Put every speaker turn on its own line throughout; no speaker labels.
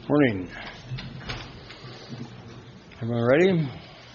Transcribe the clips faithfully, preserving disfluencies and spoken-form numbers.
Morning. Everyone ready?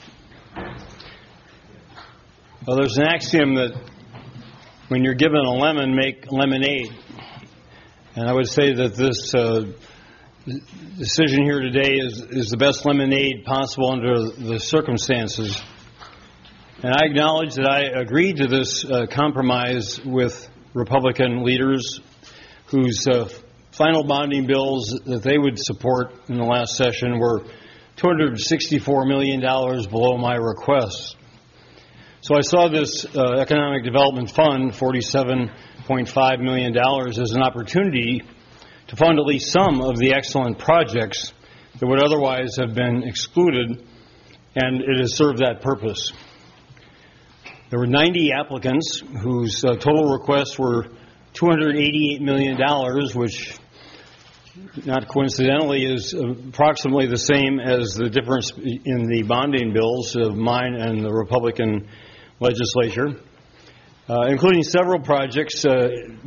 Well, there's an axiom that when you're given a lemon, make lemonade. And I would say that this uh, decision here today is, is the best lemonade possible under the circumstances. And I acknowledge that I agreed to this uh, compromise with Republican leaders whose uh, final bonding bills that they would support in the last session were two hundred sixty-four million dollars below my request. So I saw this uh, Economic Development Fund, forty-seven point five million dollars, as an opportunity to fund at least some of the excellent projects that would otherwise have been excluded, and it has served that purpose. There were ninety applicants whose uh, total requests were two hundred eighty-eight million dollars, which not coincidentally is approximately the same as the difference in the bonding bills of mine and the Republican legislature, uh, including several projects uh,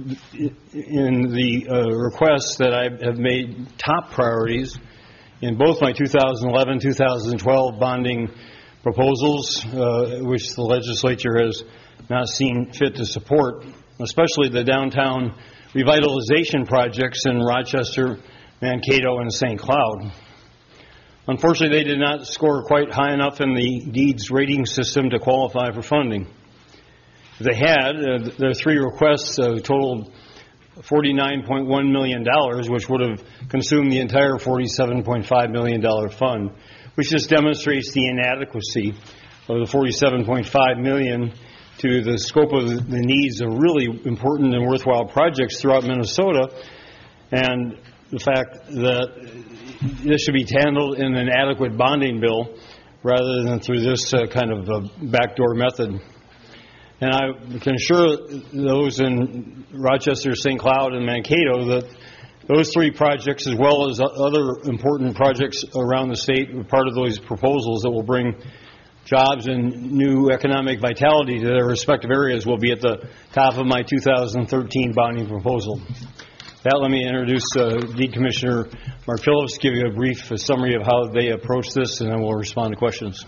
in the uh, requests that I have made top priorities in both my two thousand eleven two thousand twelve bonding proposals, uh, which the legislature has not seen fit to support, especially the downtown revitalization projects in Rochester, Mankato, and Saint Cloud. Unfortunately, they did not score quite high enough in the DEEDS rating system to qualify for funding. If they had, uh, their three requests uh, totaled forty-nine point one million dollars, which would have consumed the entire forty-seven point five million dollars fund, which just demonstrates the inadequacy of the forty-seven point five million dollars to the scope of the needs of really important and worthwhile projects throughout Minnesota, and the fact that this should be handled in an adequate bonding bill rather than through this uh, kind of uh, backdoor method. And I can assure those in Rochester, Saint Cloud, and Mankato that those three projects, as well as other important projects around the state, are part of those proposals that will bring jobs and new economic vitality to their respective areas, will be at the top of my two thousand thirteen bonding proposal. That, let me introduce uh, DEED Commissioner Mark Phillips, give you a brief uh, summary of how they approach this, and then we'll respond to questions.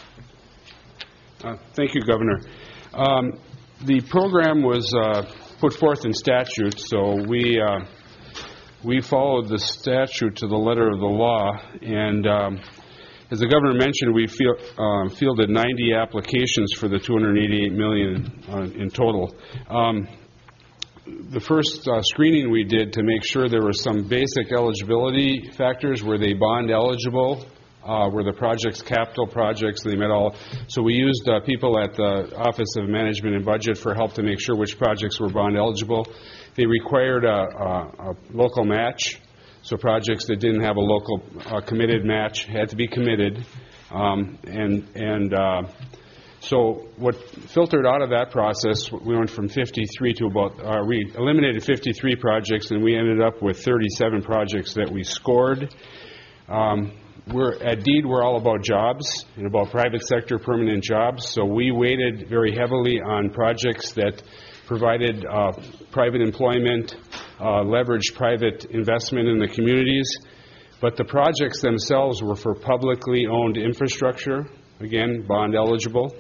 Uh, thank you, Governor. Um, the program was uh, put forth in statute, so we uh, we followed the statute to the letter of the law, and um, as the Governor mentioned, we feel, uh, fielded ninety applications for the two hundred eighty-eight million dollars uh, in total. Um, the first uh, screening we did to make sure there were some basic eligibility factors. Were they bond eligible? Uh, were the projects capital projects? They met all. So we used uh, people at the Office of Management and Budget for help to make sure which projects were bond eligible. They required a, a, a local match. So projects that didn't have a local uh, committed match had to be committed, um, and and uh, so what filtered out of that process, we went from fifty-three to about uh, we eliminated fifty-three projects, and we ended up with thirty-seven projects that we scored. Um, we're at DEED, we're all about jobs and about private sector permanent jobs. So we weighted very heavily on projects that provided uh, private employment, uh, leveraged private investment in the communities, but the projects themselves were for publicly owned infrastructure, again, bond eligible.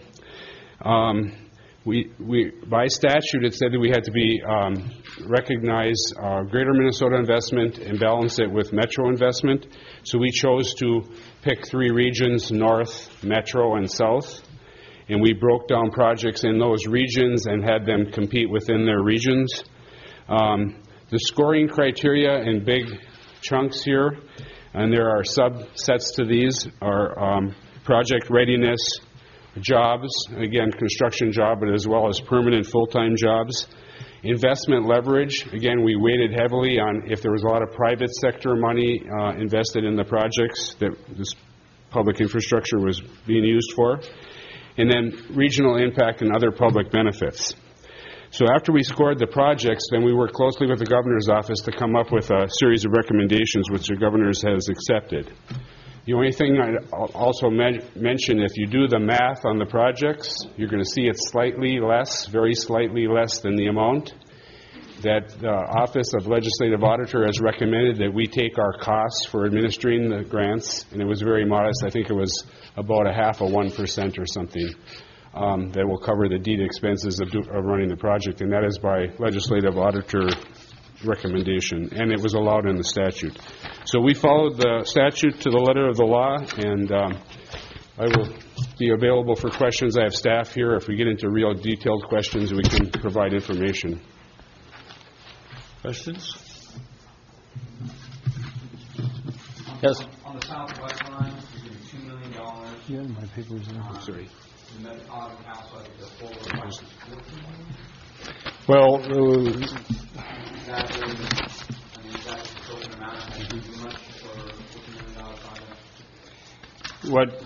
Um, we, we, by statute, it said that we had to be um, recognize uh, Greater Minnesota investment and balance it with Metro investment. So we chose to pick three regions: North, Metro, and South. And we broke down projects in those regions and had them compete within their regions. Um, the scoring criteria in big chunks here, and there are subsets to these, are um, project readiness, jobs, again, construction job, but as well as permanent full-time jobs. Investment leverage, again, we weighted heavily on if there was a lot of private sector money uh, invested in the projects that this public infrastructure was being used for. And then regional impact and other public benefits. So after we scored the projects, then we worked closely with the Governor's office to come up with a series of recommendations which the Governor has accepted. The only thing I'd also men- mention, if you do the math on the projects, you're going to see it's slightly less, very slightly less than the amount. that the Office of Legislative Auditor has recommended that we take our costs for administering the grants, and it was very modest. I think it was about a half of one percent or something um, that will cover the deed expenses of, do, of running the project, and that is by Legislative Auditor recommendation, and it was allowed in the statute. So we followed the statute to the letter of the law, and um, I will be available for questions. I have staff here. If we get into real detailed questions, we can provide information.
Questions? Yes.
On the southwest line, you're giving two million dollars.
Yeah, my paper's there.
Um,
Sorry.
The Metropolitan Council, I think the full request is fourteen million.
Well, uh,
Is that, I mean, is that the total amount? Is that too much for a fourteen million dollar project?
what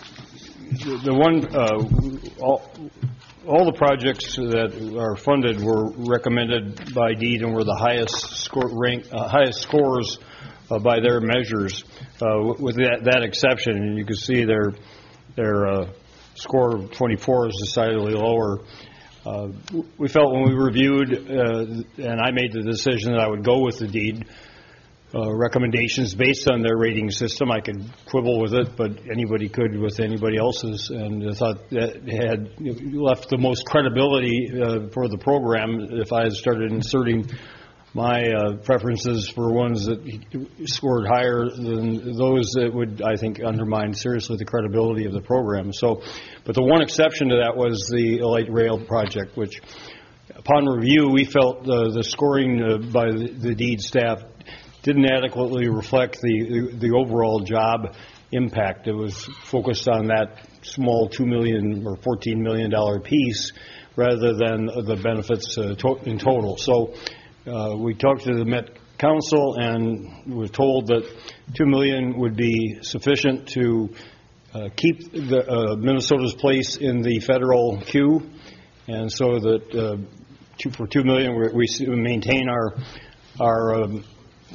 the the one uh, all, all the projects that are funded were recommended by deed and were the highest score rank uh, highest scores uh, by their measures, uh, with that, that exception. And you can see their their uh, score of twenty-four is decidedly lower. Uh, we felt when we reviewed, uh, and I made the decision that I would go with the deed uh, recommendations based on their rating system. I could quibble with it, but anybody could with anybody else's, and I thought that had left the most credibility uh, for the program if I had started inserting my uh, preferences for ones that scored higher than those that would, I think, undermine seriously the credibility of the program. So, but the one exception to that was the light rail project, which, upon review, we felt uh, the scoring uh, by the, the deed staff didn't adequately reflect the, the the overall job impact. It was focused on that small two million or fourteen million dollar piece rather than the benefits uh, to, in total. So. Uh, we talked to the Met Council and we were told that two million dollars would be sufficient to uh, keep the, uh, Minnesota's place in the federal queue, and so that uh, two, for two million dollars we, we maintain our our um,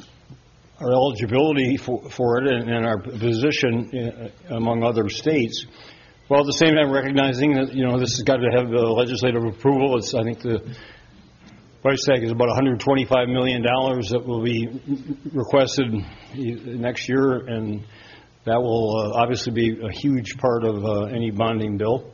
our eligibility for, for it and, and our position in, among other states, while at the same time recognizing that, you know, this has got to have uh, legislative approval. It's, I think the price tag is about one hundred twenty-five million dollars that will be requested next year, and that will uh, obviously be a huge part of uh, any bonding bill.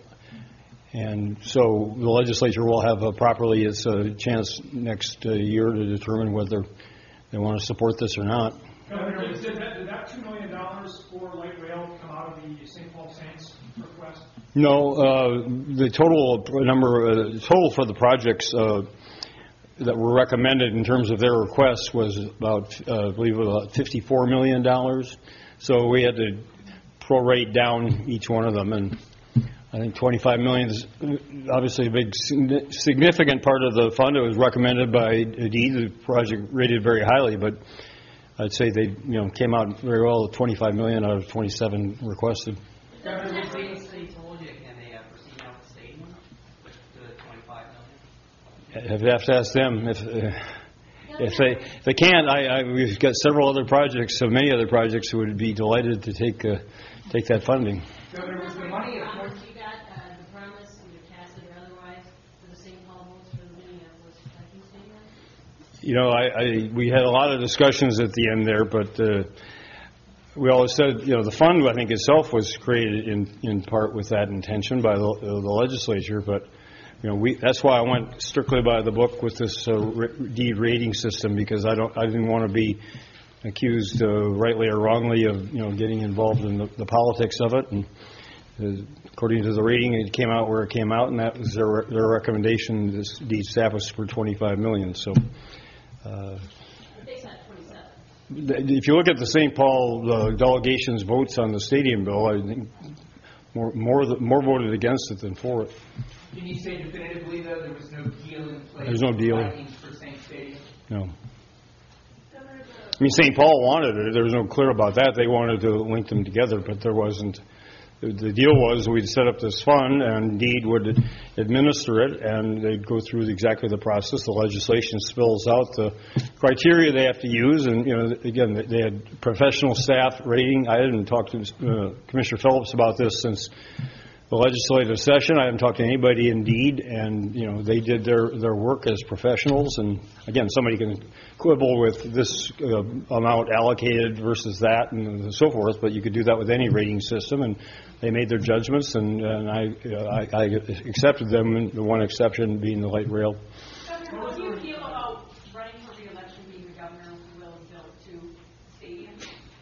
And so the legislature will have uh, properly its uh, chance next uh, year to determine whether they want to support this or not.
Governor, did that, did that two million dollars for light rail come out of the Saint Paul Saints request?
No, uh, the total number, uh, total for the projects uh, that were recommended in terms of their requests was about, uh, I believe, about fifty-four million dollars. So we had to prorate down each one of them, and I think twenty-five million dollars is obviously a big, significant part of the fund. It was recommended by deed. The project rated very highly, but I'd say they, you know, came out very well. twenty-five million dollars out of twenty-seven requested.
Governor, what they told you, can they uh, proceed out the stadium with the twenty-five million?
I'd have to ask them if uh, if they if they can't. I, I we've got several other projects, so many other projects who would be delighted to take uh, take that funding.
Governor, was the money at
Promise you got, uh, the promise, either tacit or otherwise, for the Saint Paul votes for the Minneapolis Viking Stadium?
You know, I, I we had a lot of discussions at the end there, but uh, we always said, you know, the fund, I think itself was created in in part with that intention by the, uh, the legislature, but. You know, we, that's why I went strictly by the book with this uh, deed rating system, because I don't, I didn't want to be accused, uh, rightly or wrongly, of, you know, getting involved in the, the politics of it. And uh, according to the rating, it came out where it came out, and that was their their recommendation. This deed staff was for twenty-five million dollars. So, uh,
They said twenty-seven.
if you look at the Saint Paul uh, delegation's votes on the stadium bill, I think more more more voted against it than for it.
Can you say definitively, though, there was no deal in place?
There's no deal.
For Saint Stadium?
No. I mean, Saint Paul wanted it. There was no clear about that. They wanted to link them together, but there wasn't. The deal was we'd set up this fund, and Deed would administer it, and they'd go through exactly the process. The legislation spells out the criteria they have to use, and, you know, again, they had professional staff rating. I hadn't talked to uh, Commissioner Phillips about this since the legislative session. I haven't talked to anybody Indeed, and, you know, they did their, their work as professionals. And again, somebody can quibble with this uh, amount allocated versus that and so forth, but you could do that with any rating system. And they made their judgments, and, and I, uh, I, I accepted them, and the one exception being the light rail.
Governor, what do you feel about running for re-election, being the governor who will build two stadiums?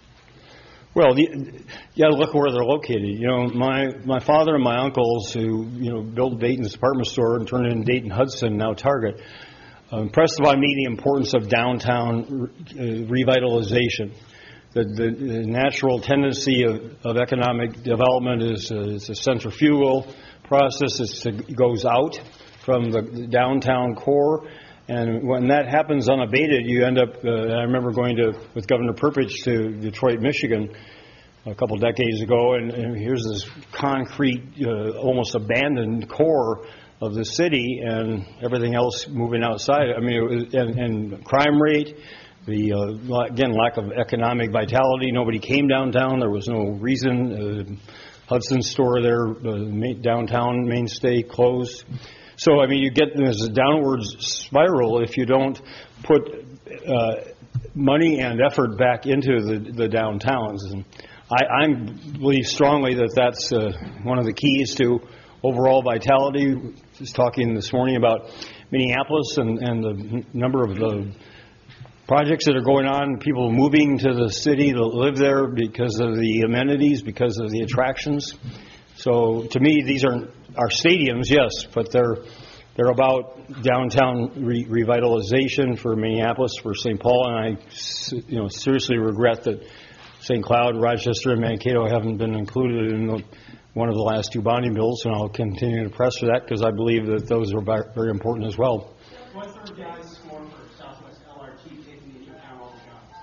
Well, the, you got to look where they're located. You know, my my father and my uncles, who you know built Dayton's department store and turned it into Dayton Hudson, now Target, uh, impressed by me the importance of downtown uh, revitalization. The, the, the natural tendency of, of economic development is a, it's a centrifugal process. It's, it goes out from the, the downtown core. And when that happens unabated, you end up, uh, I remember going to, with Governor Perpich to Detroit, Michigan a couple decades ago, and, and here's this concrete, uh, almost abandoned core of the city and everything else moving outside. I mean, it was, and, and crime rate, the, uh, again, lack of economic vitality. Nobody came downtown. There was no reason. Uh, Hudson store there, uh, downtown mainstay closed. So, I mean, you get this downward spiral if you don't put uh, money and effort back into the, the downtowns. And I, I believe strongly that that's uh, one of the keys to overall vitality. I was talking this morning about Minneapolis and, and the number of the projects that are going on, people moving to the city to live there because of the amenities, because of the attractions. So to me, these are our stadiums, yes, but they're they're about downtown re- revitalization for Minneapolis, for Saint Paul, and I, you know, seriously regret that Saint Cloud, Rochester, and Mankato haven't been included in the, one of the last two bonding bills, and I'll continue to press for that because I believe that those are very important as well.
What's the guys' score for Southwest L R T taking into account all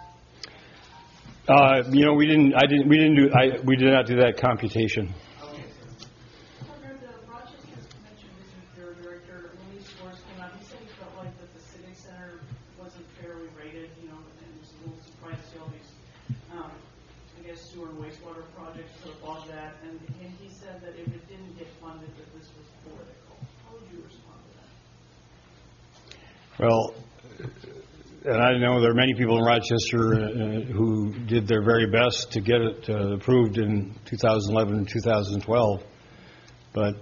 the jobs?
Uh, you know, we didn't. I didn't. We didn't do. I. We did not do that computation.
Governor, the Rochester Convention Bureau Director, Louis Schwartz, came out. He said he felt like that the Civic Center wasn't fairly rated, you know, and was a little surprised to see all these, um, I guess, sewer and wastewater projects put above that. And, and he said that if it didn't get funded, that this was political. How would you respond to that?
Well, and I know there are many people in Rochester uh, who did their very best to get it uh, approved in two thousand eleven and two thousand twelve. But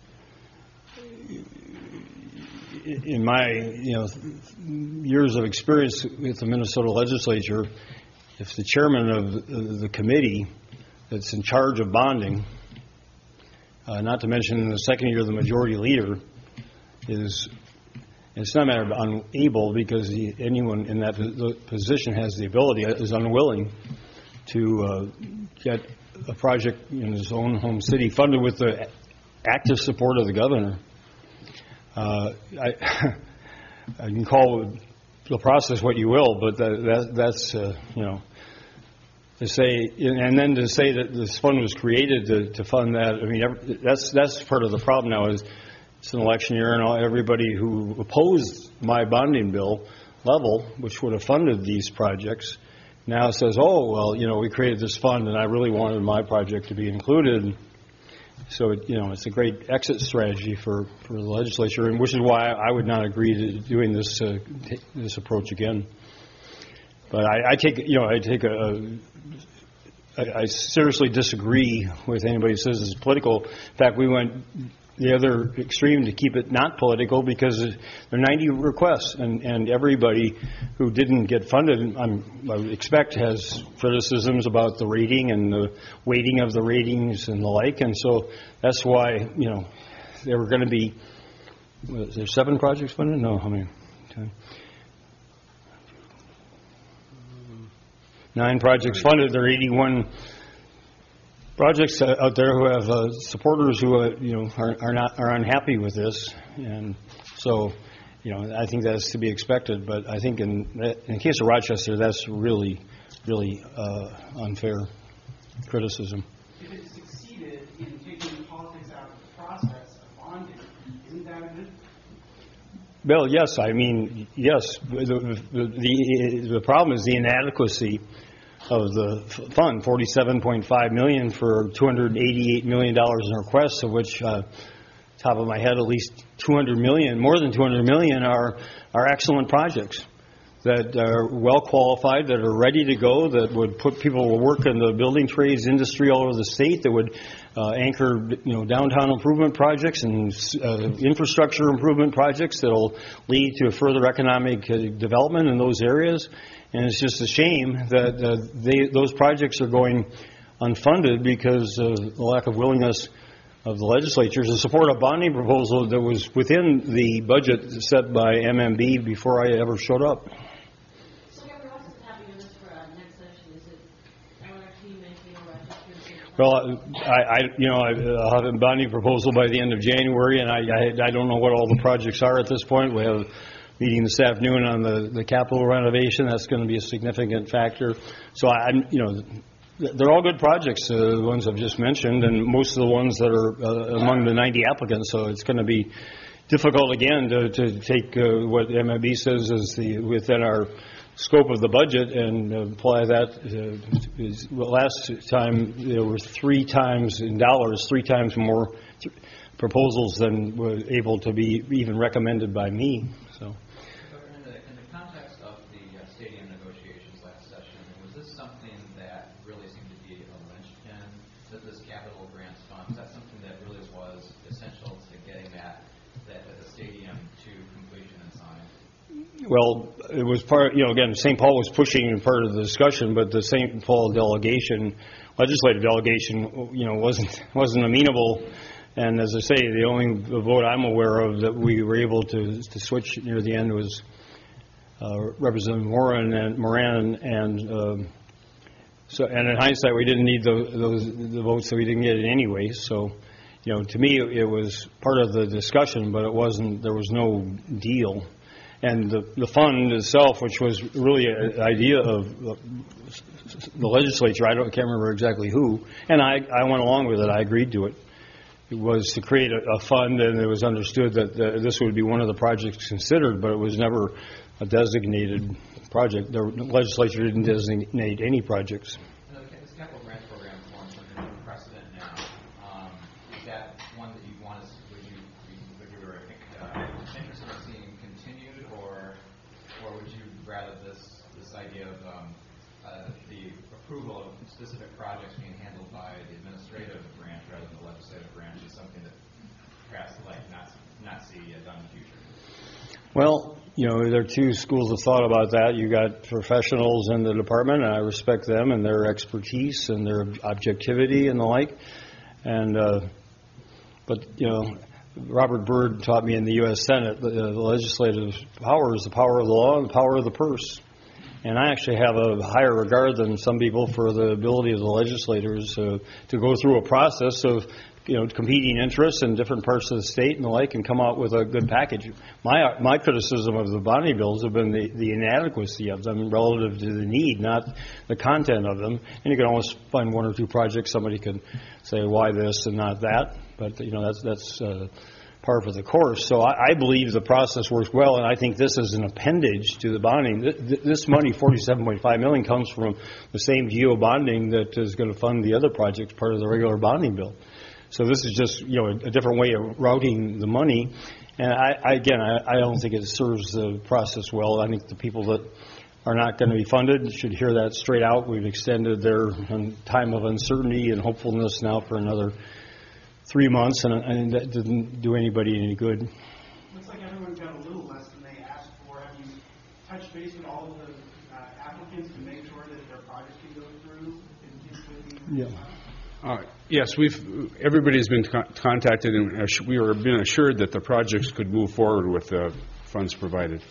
in my, you know, years of experience with the Minnesota legislature, if the chairman of the committee that's in charge of bonding, uh, not to mention in the second year the majority leader, is, it's not a matter of unable, because he, anyone in that position has the ability, is unwilling to uh, get a project in his own home city funded with the active support of the governor. Uh, I, I can call the process what you will, but that, that, that's, uh, you know, to say, and then to say that this fund was created to, to fund that, I mean, that's that's part of the problem now is it's an election year, and all, everybody who opposed my bonding bill level, which would have funded these projects, now says, oh, well, you know, we created this fund, and I really wanted my project to be included. So, it, you know, it's a great exit strategy for, for the legislature, and which is why I would not agree to doing this uh, t- this approach again. But I, I take, you know, I take a, I, I seriously disagree with anybody who says it's political. In fact, we went the other extreme to keep it not political because there are ninety requests, and, and everybody who didn't get funded, I'm, I would expect, has criticisms about the rating and the weighting of the ratings and the like, and so that's why, you know, there were going to be, was there seven projects funded? No, how many? Ten. Nine projects funded. There are eighty-one projects out there who have uh, supporters who uh, you know are, are not are unhappy with this, and so you know I think that's to be expected. But I think in in the case of Rochester, that's really really uh, unfair criticism.
If it succeeded in taking the politics out of the process of bonding, isn't that a good?
Well, yes. I mean, yes. The, the, the, the problem is the inadequacy of the f- fund, forty-seven point five million dollars for two hundred eighty-eight million dollars in requests, of which, uh, top of my head, at least two hundred million, more than two hundred million are, are excellent projects that are well qualified, that are ready to go, that would put people to work in the building trades industry all over the state, that would uh, anchor, you know, downtown improvement projects and uh, infrastructure improvement projects that will lead to further economic uh, development in those areas. And it's just a shame that uh, they, those projects are going unfunded because of the lack of willingness of the legislatures to support a bonding proposal that was within the budget set by M M B before I ever showed up.
So, Governor, what's happening in this for uh, next session? Is it L R T, Mankato, Rochester?
Well, I, I you know, I'll have a bonding proposal by the end of January, and I, I, I don't know what all the projects are at this point. We have a meeting this afternoon on the, the Capitol renovation. That's going to be a significant factor. So, I'm, you know, they're all good projects, uh, the ones I've just mentioned, and most of the ones that are uh, among the ninety applicants. So it's going to be difficult again to, to take uh, what M M B says is the within our scope of the budget and uh, apply that. Uh, is, well, last time there were three times in dollars, three times more th- proposals than were able to be even recommended by me. So.
In the, in the context of the uh, stadium negotiations last session, was this something that really seemed to be a linchpin to this capital grants fund? Was that something that really was essential to getting that, that, that the stadium to completion and sign?
Well, it was part, you know, again, Saint Paul was pushing part of the discussion, but the Saint Paul delegation, legislative delegation, you know, wasn't wasn't amenable. And as I say, the only vote I'm aware of that we were able to to switch near the end was uh, Representative Moran and Moran, and um, so. And in hindsight, we didn't need the, those the votes, so we didn't get it anyway. So, you know, to me, it, it was part of the discussion, but it wasn't. There was no deal. And the, the fund itself, which was really an idea of uh, the legislature, I don't I can't remember exactly who, and I, I went along with it. I agreed to it. It was to create a, a fund, and it was understood that uh, this would be one of the projects considered, but it was never a designated project. The legislature didn't designate any projects.
And the, this capital grants program forms under new precedent now. Um, is that one that you want us, would you, would you were uh, interested in seeing continued, or or would you rather this this idea of um, uh, the approval of specific projects being handled by the administrative branch rather than the legislative branch is something that perhaps like not not see uh, done in the future?
Well, you know, there are two schools of thought about that. You got professionals in the department, and I respect them and their expertise and their objectivity and the like. And uh, but you know, Robert Byrd taught me in the U S Senate the, the legislative power is the power of the law and the power of the purse. And I actually have a higher regard than some people for the ability of the legislators uh, to go through a process of, you know, competing interests in different parts of the state and the like, and come out with a good package. My my criticism of the bonding bills have been the, the inadequacy of them relative to the need, not the content of them. And you can always find one or two projects somebody could say why this and not that, but you know that's that's. Uh, par for the course. So I, I believe the process works well, and I think this is an appendage to the bonding. Th- this money, forty-seven point five million dollars, comes from the same geo bonding that is going to fund the other projects, part of the regular bonding bill. So this is just, you know, a, a different way of routing the money. And I, I again, I, I don't think it serves the process well. I think the people that are not going to be funded should hear that straight out. We've extended their um, time of uncertainty and hopefulness now for another three months, and, and that didn't do anybody any good.
Looks like everyone got a little less than they asked for. Have you touched base with all of the uh, applicants to make sure that their projects can go through and get
Yeah.
Uh, yes, we've. Everybody's been con- contacted, and assu- we were been assured that the projects could move forward with the funds provided.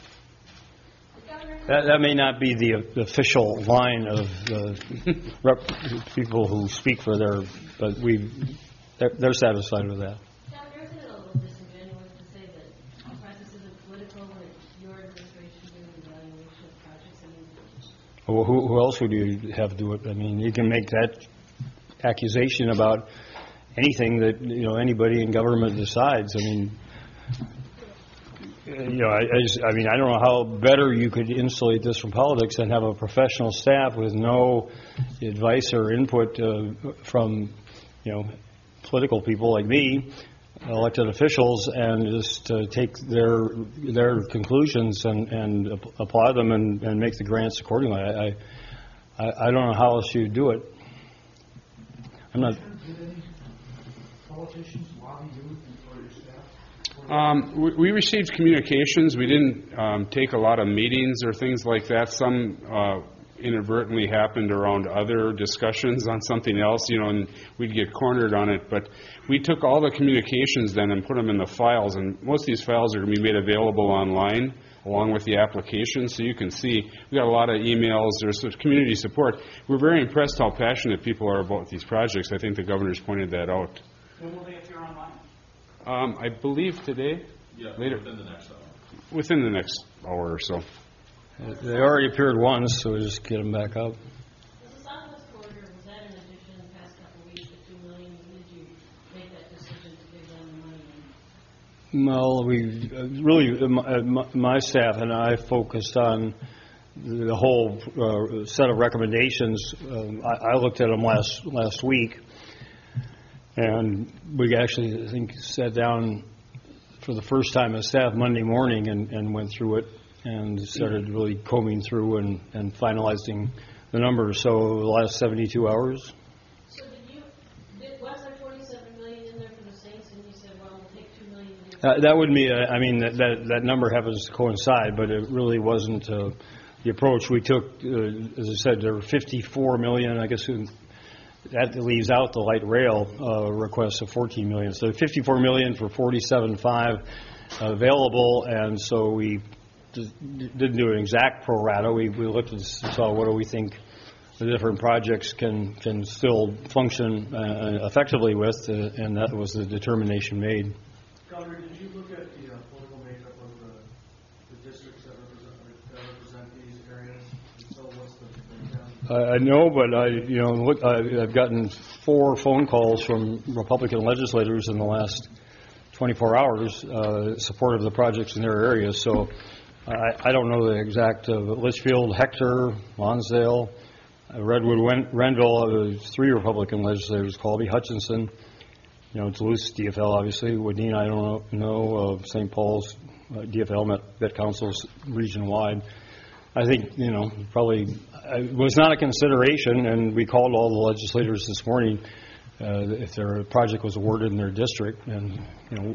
That, that may not be the, the official line of the rep, people who speak for their, but we. They're, they're satisfied with that.
Governor, isn't it a little disingenuous to say that the process isn't political when it's your administration doing the evaluation of projects? I mean,
Well, who, who else would you have do it? I mean, you can make that accusation about anything that, you know, anybody in government decides. I mean, you know, I, I, just, I mean, I don't know how better you could insulate this from politics than have a professional staff with no advice or input uh, from, you know, political people like me, elected officials, and just uh, take their their conclusions and, and ap- apply them and, and make the grants accordingly. I, I I don't know how else you do it. I'm not.
Did any politicians lobby you for your staff?
Um, we, we received communications. We didn't um, take a lot of meetings or things like that. Some uh, inadvertently happened around other discussions on something else, you know, and we'd get cornered on it. But we took all the communications then and put them in the files, and most of these files are going to be made available online along with the application, so you can see we got a lot of emails. There's some community support. We're very impressed how passionate people are about these projects. I think the governor's pointed that out.
When will they appear online?
Um, I believe today.
Yeah,
later
within the next hour.
Within the next hour or so.
They already appeared once, so we just get them back up.
Was the Southwest corridor, was that in addition in the past couple of weeks, the two million, when did you make that decision to give them the money?
Well, we uh, really, uh, my, uh, my- my staff and I focused on the whole uh, set of recommendations. Um, I, I looked at them last last week, and we actually, I think, sat down for the first time as staff Monday morning and, and went through it and started really combing through and, and finalizing the numbers. So the last seventy-two hours.
So did you, did, was there forty-seven million in there for the Saints, and you said, well, we'll take two million?
Uh, that would be, uh, I mean, that, that that number happens to coincide, but it really wasn't uh, the approach we took. Uh, as I said, there were fifty-four million, I guess who- that leaves out the light rail uh, request of fourteen million. So fifty-four million for forty-seven point five available, and so we d- didn't do an exact pro rata. We, we looked and saw what do we think the different projects can, can still function uh, effectively with, uh, and that was the determination made.
Governor, did you look at the uh, political makeup of the, the districts that represent, that represent these areas? And so what's the breakdown?
I I know, but I, you know, look, I- I've gotten four phone calls from Republican legislators in the last twenty-four hours, uh, supportive of the projects in their areas. So I, I don't know the exact, uh, Litchfield, Hector, Lonsdale, uh, Redwood, Wen- Renville, uh, three Republican legislators called me, Hutchinson, you know, Duluth, D F L, obviously, Wadena, I don't know, know uh, Saint Paul's, uh, D F L, Met, Met Councils region-wide. I think, you know, probably uh, it was not a consideration, and we called all the legislators this morning uh, if their project was awarded in their district. And, you know,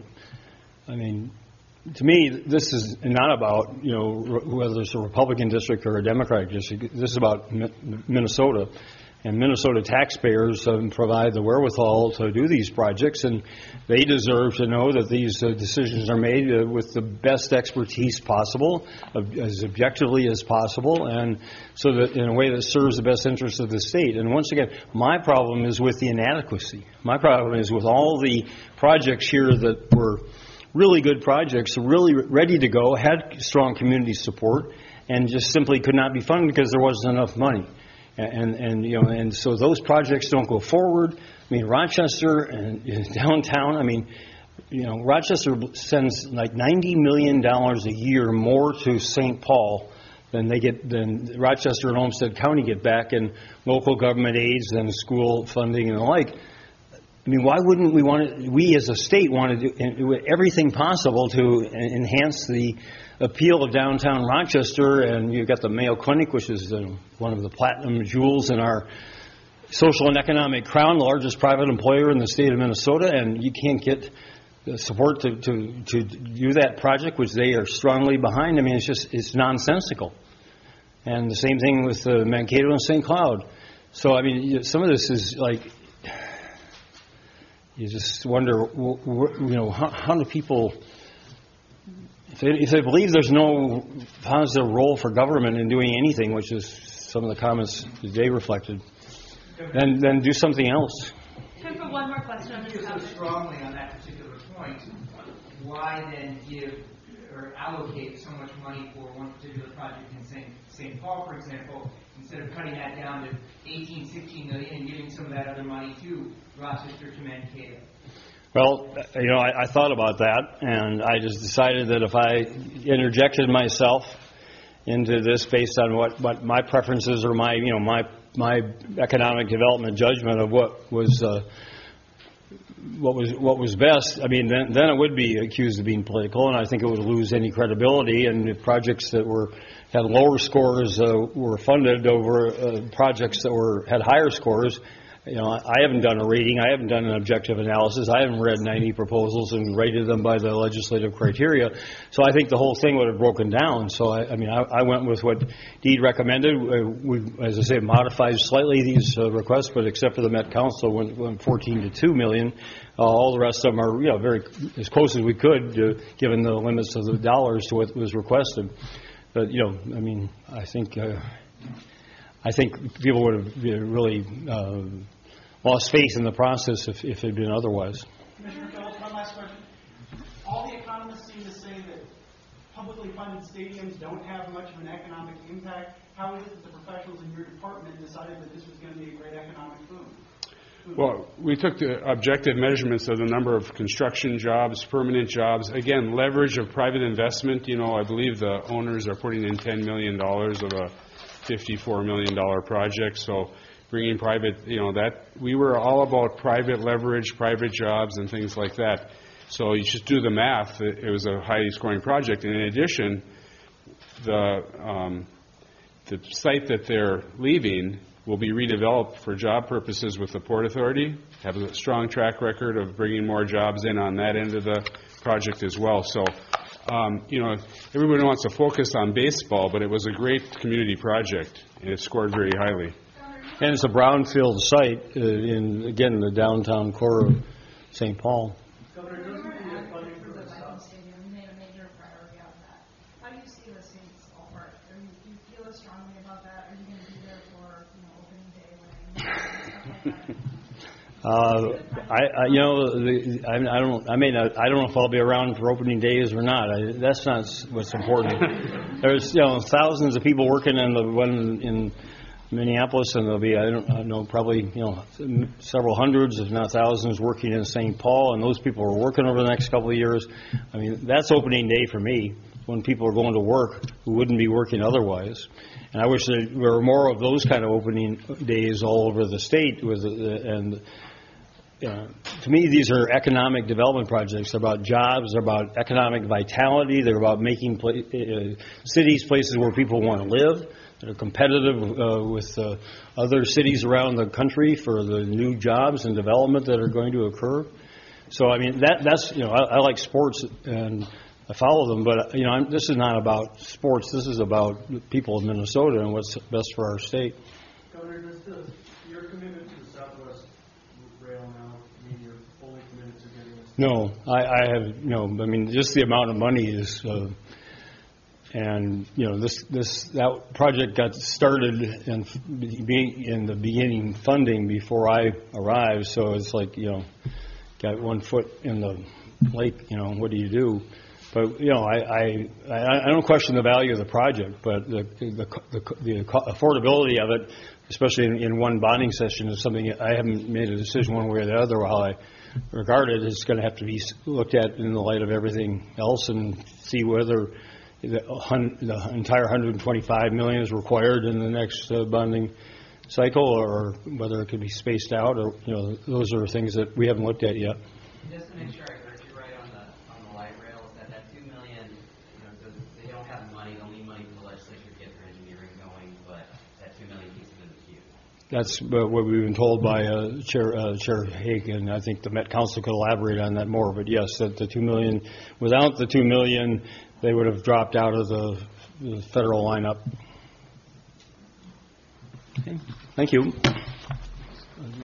I mean, to me, this is not about, you know, whether it's a Republican district or a Democratic district. This is about Mi- Minnesota. And Minnesota taxpayers um, provide the wherewithal to do these projects, and they deserve to know that these uh, decisions are made uh, with the best expertise possible, ob- as objectively as possible, and so that in a way that serves the best interest of the state. And once again, my problem is with the inadequacy. My problem is with all the projects here that were really good projects, really ready to go, had strong community support, and just simply could not be funded because there wasn't enough money. And, and you know, and so those projects don't go forward. I mean, Rochester and downtown, I mean, you know, Rochester sends like ninety million dollars a year more to Saint Paul than they get, than Rochester and Olmsted County get back in local government aids and school funding and the like. I mean, why wouldn't we want to, we as a state want to do, do everything possible to enhance the appeal of downtown Rochester? And you've got the Mayo Clinic, which is uh, one of the platinum jewels in our social and economic crown, the largest private employer in the state of Minnesota, and you can't get the support to, to, to do that project, which they are strongly behind. I mean, it's just, it's nonsensical. And the same thing with uh, Mankato and Saint Cloud. So, I mean, some of this is like, you just wonder, you know, how, how do people, if they, if they believe there's no positive role for government in doing anything, which is some of the comments today reflected, then then do something else.
Time for one more question on
If
this
you feel
topic.
strongly on that particular point, why then give or allocate so much money for one particular project in Saint Saint Paul, for example, instead of cutting that down to eighteen, sixteen million and giving some of that other money to Rochester, to Mankato?
Well, you know, I, I thought about that, and I just decided that if I interjected myself into this based on what, what my preferences or my, you know, my my economic development judgment of what was uh, what was what was best, I mean, then then it would be accused of being political, and I think it would lose any credibility. And if projects that were had lower scores uh, were funded over uh, projects that were had higher scores. You know, I haven't done a rating. I haven't done an objective analysis. I haven't read ninety proposals and rated them by the legislative criteria. So I think the whole thing would have broken down. So, I, I mean, I, I went with what Deed recommended. Uh, we, as I say, modified slightly these uh, requests, but except for the Met Council, went, went fourteen to two million. Uh, all the rest of them are, you know, very as close as we could, uh, given the limits of the dollars to what was requested. But, you know, I mean, I think... Uh, I think people would have really uh, lost faith in the process if, if it had been otherwise.
Commissioner Phillips, one last question. All the economists seem to say that publicly funded stadiums don't have much of an economic impact. How is it that the professionals in your department decided that this was going to be a great economic boom?
Well, we took the objective measurements of the number of construction jobs, permanent jobs. Again, leverage of private investment. You know, I believe the owners are putting in ten million dollars of a fifty-four million dollars project. So bringing private, you know, that we were all about private leverage, private jobs, and things like that. So you just do the math. It, it was a highly scoring project. And in addition, the um, the site that they're leaving will be redeveloped for job purposes with the Port Authority, have a strong track record of bringing more jobs in on that end of the project as well. So, um, you know, everybody wants to focus on baseball, but it was a great community project, and it scored very highly.
And it's a brownfield site uh, in, again, the downtown core of Saint Paul.
Governor, doesn't the funding for the Viking Stadium made a major priority out of that? How do you see the Saints ballpark? Are you, do you feel as strongly about that? Are you going to be there for, you know, opening day when stuff like that?
Uh, I, I, you know, the, I, I don't, I may not, I don't know if I'll be around for opening days or not. I, that's not what's important. There's, you know, thousands of people working in the one in Minneapolis, and there'll be, I don't, I don't know, probably, you know, several hundreds, if not thousands, working in Saint Paul, and those people are working over the next couple of years. I mean, that's opening day for me, when people are going to work who wouldn't be working otherwise. And I wish there were more of those kind of opening days all over the state. With the, and uh, to me, these are economic development projects. They're about jobs. They're about economic vitality. They're about making pla- uh, cities places where people want to live. That are competitive uh, with uh, other cities around the country for the new jobs and development that are going to occur. So, I mean, that that's, you know, I, I like sports and I follow them, but, you know, I'm, this is not about sports. This is about the people of Minnesota and what's best for our state.
Governor, does the, your commitment to the Southwest Rail now mean you're fully committed to getting this?
No, I, I have, you know, I mean, just the amount of money is, uh, and, you know, this, this, that project got started in, in the beginning funding before I arrived, so it's like, you know, got one foot in the lake, you know, what do you do? But, you know, I, I, I don't question the value of the project, but the, the, the, the affordability of it, especially in, in one bonding session, is something I haven't made a decision one way or the other while I regard it. It's going to have to be looked at in the light of everything else and see whether the, the entire one hundred twenty-five million dollars is required in the next uh, bonding cycle, or whether it could be spaced out, or, you know, those are things that we haven't looked at yet.
Just to make sure I heard you right on the on the light rails, that that two million, you know, does, they don't have money, they'll need money from the legislature to get their engineering going, but that two million piece of it is huge.
That's uh, what we've been told by uh, Chair uh, Chair Haig, and I think the Met Council could elaborate on that more. But yes, that the two million, without the two million, they would have dropped out of the, the federal lineup. Okay. Thank you.